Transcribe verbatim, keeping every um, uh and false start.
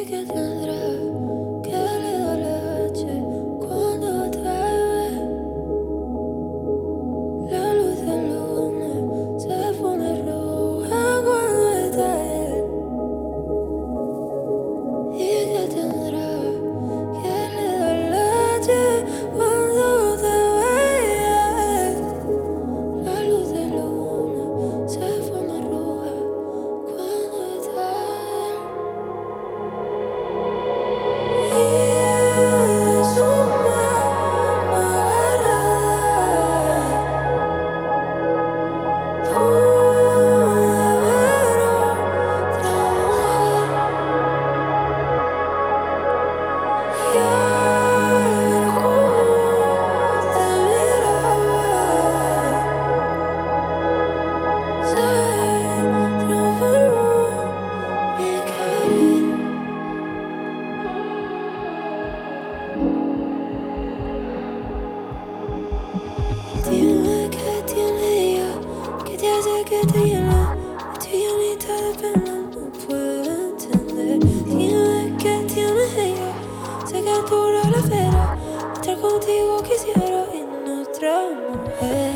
que tendrá que le da leche cuando te ve. La luz del luna se pone roja cuando está él. Y que tendrá que le da leche cuando te ve. La luz del luna se pone roja cuando está él. Y es una agarrada. Dime qué tiene ella, que te hace que te llena, estoy llenita de pena, no puedo entender. Dime qué tiene ella, sé que dura la espera, estar contigo quisiera en otra mujer.